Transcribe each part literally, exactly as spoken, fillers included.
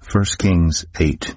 First Kings eight.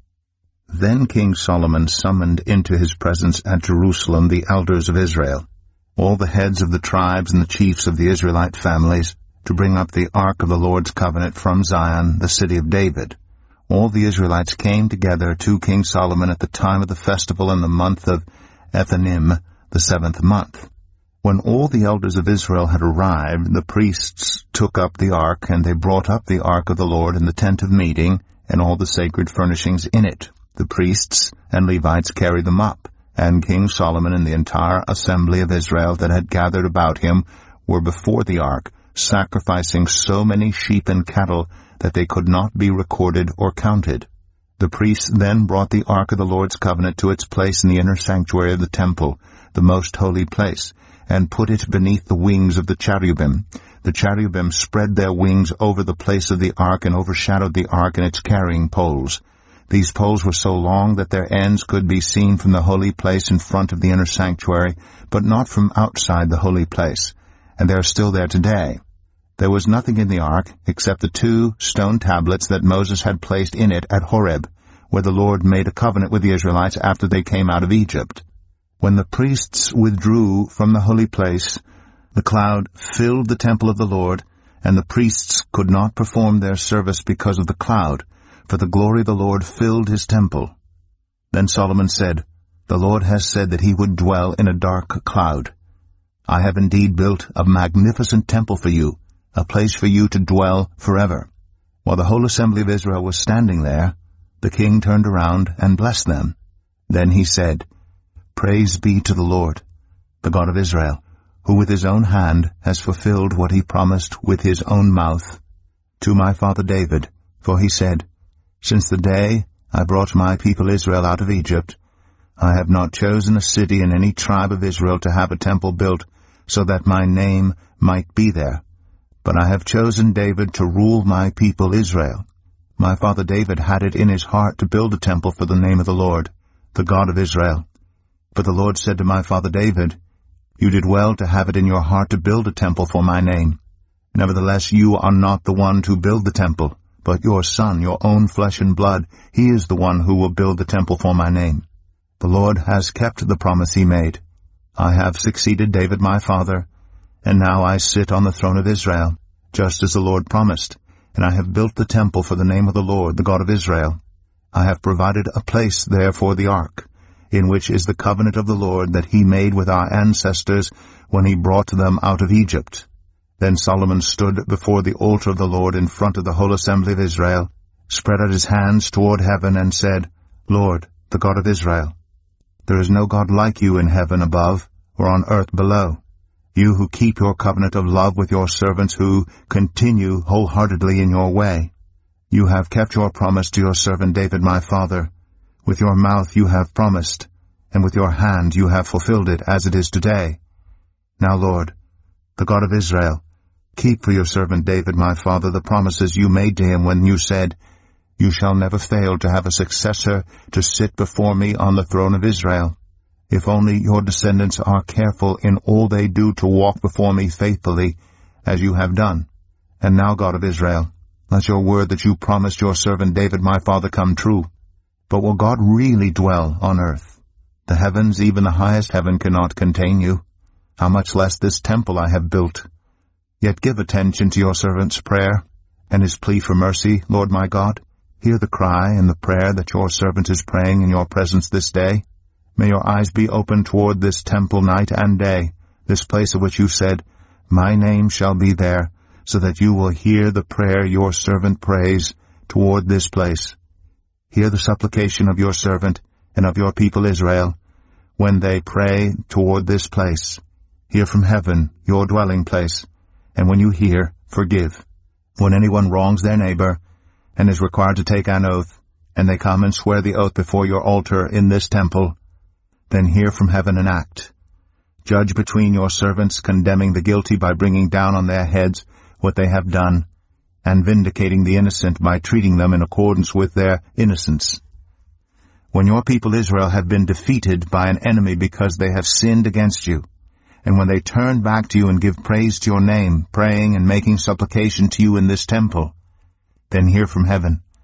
Then King Solomon summoned into his presence at Jerusalem the elders of Israel, all the heads of the tribes and the chiefs of the Israelite families, to bring up the ark of the Lord's covenant from Zion, the city of David. All the Israelites came together to King Solomon at the time of the festival in the month of Ethanim, the seventh month. When all the elders of Israel had arrived, the priests took up the ark, and they brought up the ark of the Lord in the tent of meeting, and all the sacred furnishings in it. The priests and Levites carried them up, and King Solomon and the entire assembly of Israel that had gathered about him were before the ark, sacrificing so many sheep and cattle that they could not be recorded or counted. The priests then brought the ark of the Lord's covenant to its place in the inner sanctuary of the temple, the most holy place, and put it beneath the wings of the cherubim. The cherubim spread their wings over the place of the ark and overshadowed the ark and its carrying poles. These poles were so long that their ends could be seen from the holy place in front of the inner sanctuary, but not from outside the holy place, and they are still there today. There was nothing in the ark except the two stone tablets that Moses had placed in it at Horeb, where the Lord made a covenant with the Israelites after they came out of Egypt. When the priests withdrew from the holy place, the cloud filled the temple of the Lord, and the priests could not perform their service because of the cloud, for the glory of the Lord filled his temple. Then Solomon said, "The Lord has said that he would dwell in a dark cloud. I have indeed built a magnificent temple for you, a place for you to dwell forever." While the whole assembly of Israel was standing there, the king turned around and blessed them. Then he said, "Praise be to the Lord, the God of Israel, who with his own hand has fulfilled what he promised with his own mouth to my father David. For he said, Since the day I brought my people Israel out of Egypt, I have not chosen a city in any tribe of Israel to have a temple built so that my name might be there. But I have chosen David to rule my people Israel. My father David had it in his heart to build a temple for the name of the Lord, the God of Israel. But the Lord said to my father David, You did well to have it in your heart to build a temple for my name. Nevertheless, you are not the one to build the temple, but your son, your own flesh and blood, he is the one who will build the temple for my name. The Lord has kept the promise he made. I have succeeded David my father, and now I sit on the throne of Israel, just as the Lord promised, and I have built the temple for the name of the Lord, the God of Israel. I have provided a place there for the ark, in which is the covenant of the Lord that he made with our ancestors when he brought them out of Egypt. Then Solomon stood before the altar of the Lord in front of the whole assembly of Israel, spread out his hands toward heaven, and said, Lord, the God of Israel, there is no God like you in heaven above or on earth below, you who keep your covenant of love with your servants who continue wholeheartedly in your way. You have kept your promise to your servant David my father. With your mouth you have promised, and with your hand you have fulfilled it, as it is today. Now, Lord, the God of Israel, keep for your servant David my father the promises you made to him when you said, You shall never fail to have a successor to sit before me on the throne of Israel. If only your descendants are careful in all they do to walk before me faithfully, as you have done. And now, God of Israel, let your word that you promised your servant David my father come true. But will God really dwell on earth? The heavens, even the highest heaven, cannot contain you. How much less this temple I have built? Yet give attention to your servant's prayer and his plea for mercy, Lord my God. Hear the cry and the prayer that your servant is praying in your presence this day. May your eyes be open toward this temple night and day, this place of which you said, My name shall be there, so that you will hear the prayer your servant prays toward this place. Hear the supplication of your servant and of your people Israel, when they pray toward this place. Hear from heaven, your dwelling place, and when you hear, forgive. When anyone wrongs their neighbor, and is required to take an oath, and they come and swear the oath before your altar in this temple, then hear from heaven and act. Judge between your servants, condemning the guilty by bringing down on their heads what they have done, and vindicating the innocent by treating them in accordance with their innocence. When your people Israel have been defeated by an enemy because they have sinned against you, and when they turn back to you and give praise to your name, praying and making supplication to you in this temple, then hear from heaven,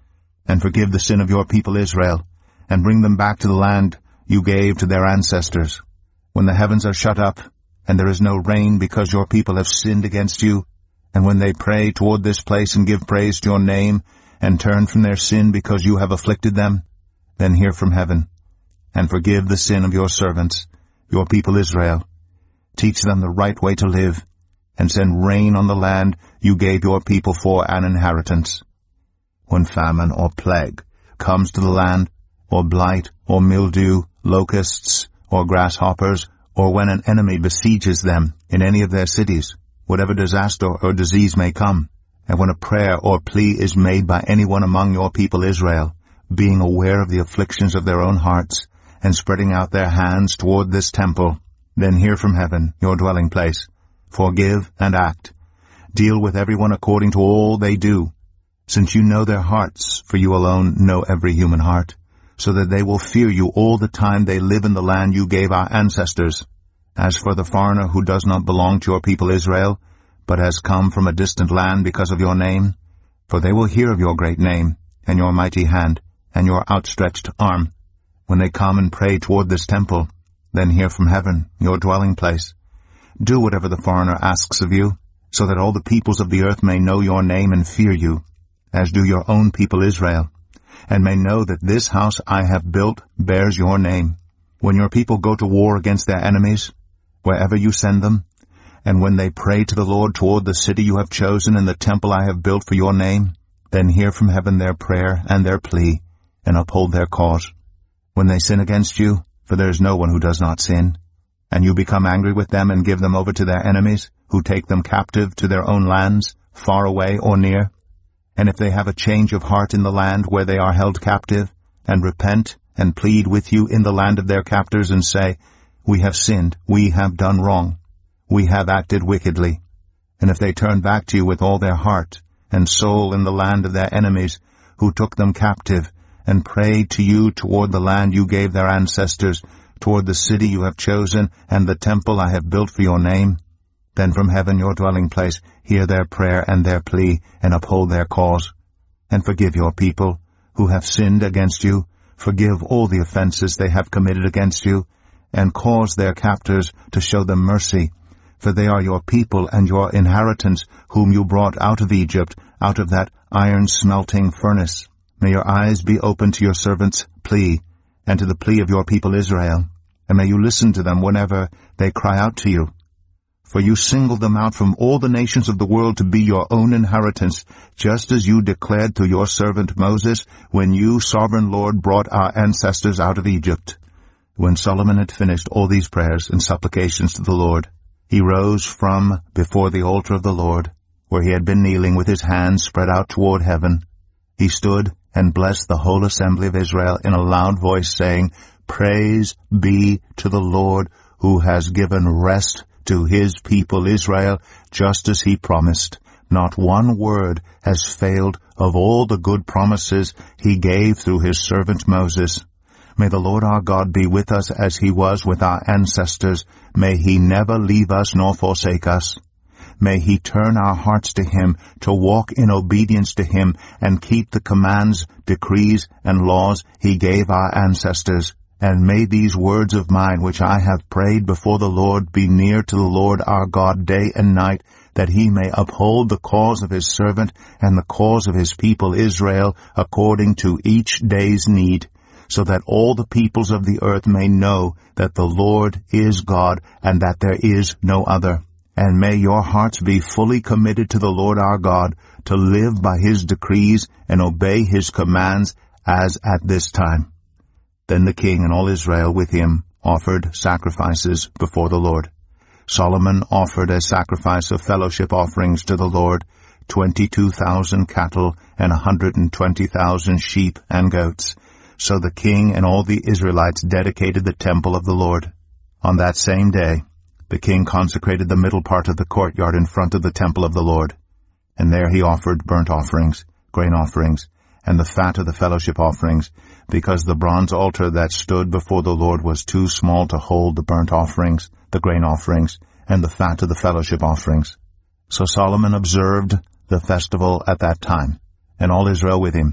and forgive the sin of your people Israel, and bring them back to the land you gave to their ancestors. When the heavens are shut up, and there is no rain because your people have sinned against you, and when they pray toward this place and give praise to your name, and turn from their sin because you have afflicted them, then hear from heaven, and forgive the sin of your servants, your people Israel. Teach them the right way to live, and send rain on the land you gave your people for an inheritance. When famine or plague comes to the land, or blight, or mildew, locusts, or grasshoppers, or when an enemy besieges them in any of their cities, whatever disaster or disease may come, and when a prayer or plea is made by anyone among your people Israel, being aware of the afflictions of their own hearts, and spreading out their hands toward this temple, then hear from heaven, your dwelling place. Forgive and act. Deal with everyone according to all they do, since you know their hearts, for you alone know every human heart, so that they will fear you all the time they live in the land you gave our ancestors. As for the foreigner who does not belong to your people Israel, but has come from a distant land because of your name, for they will hear of your great name, and your mighty hand, and your outstretched arm, when they come and pray toward this temple, then hear from heaven, your dwelling place. Do whatever the foreigner asks of you, so that all the peoples of the earth may know your name and fear you, as do your own people Israel, and may know that this house I have built bears your name. When your people go to war against their enemies, wherever you send them, and when they pray to the Lord toward the city you have chosen and the temple I have built for your name, then hear from heaven their prayer and their plea, and uphold their cause. When they sin against you, for there is no one who does not sin, and you become angry with them and give them over to their enemies, who take them captive to their own lands, far away or near, and if they have a change of heart in the land where they are held captive, and repent and plead with you in the land of their captors, and say, We have sinned, we have done wrong, we have acted wickedly, and if they turn back to you with all their heart and soul in the land of their enemies, who took them captive, and prayed to you toward the land you gave their ancestors, toward the city you have chosen, and the temple I have built for your name, then from heaven your dwelling place hear their prayer and their plea, and uphold their cause. And forgive your people, who have sinned against you, forgive all the offenses they have committed against you, and cause their captors to show them mercy, for they are your people and your inheritance, whom you brought out of Egypt, out of that iron-smelting furnace. May your eyes be open to your servants' plea, and to the plea of your people Israel, and may you listen to them whenever they cry out to you. For you singled them out from all the nations of the world to be your own inheritance, just as you declared through your servant Moses, when you, sovereign Lord, brought our ancestors out of Egypt. When Solomon had finished all these prayers and supplications to the Lord, he rose from before the altar of the Lord, where he had been kneeling with his hands spread out toward heaven. He stood and blessed the whole assembly of Israel in a loud voice, saying, Praise be to the Lord, who has given rest to his people Israel, just as he promised. Not one word has failed of all the good promises he gave through his servant Moses. May the Lord our God be with us as he was with our ancestors. May he never leave us nor forsake us. May he turn our hearts to him, to walk in obedience to him, and keep the commands, decrees, and laws he gave our ancestors. And may these words of mine, which I have prayed before the Lord, be near to the Lord our God day and night, that he may uphold the cause of his servant and the cause of his people Israel according to each day's need, so that all the peoples of the earth may know that the Lord is God, and that there is no other. And may your hearts be fully committed to the Lord our God, to live by his decrees and obey his commands, as at this time. Then the king and all Israel with him offered sacrifices before the Lord. Solomon offered as sacrifice of fellowship offerings to the Lord twenty-two thousand cattle and a hundred and twenty thousand sheep and goats. So the king and all the Israelites dedicated the temple of the Lord. On that same day, the king consecrated the middle part of the courtyard in front of the temple of the Lord. And there he offered burnt offerings, grain offerings, and the fat of the fellowship offerings, because the bronze altar that stood before the Lord was too small to hold the burnt offerings, the grain offerings, and the fat of the fellowship offerings. So Solomon observed the festival at that time, and all Israel with him,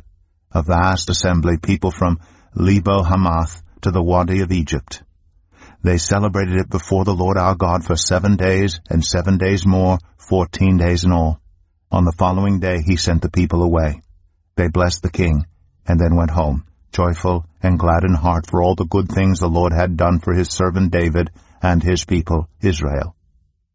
a vast assembly, people from Lebo Hamath to the Wadi of Egypt. They celebrated it before the Lord our God for seven days, and seven days more, fourteen days in all. On the following day he sent the people away. They blessed the king, and then went home, joyful and glad in heart for all the good things the Lord had done for his servant David and his people Israel.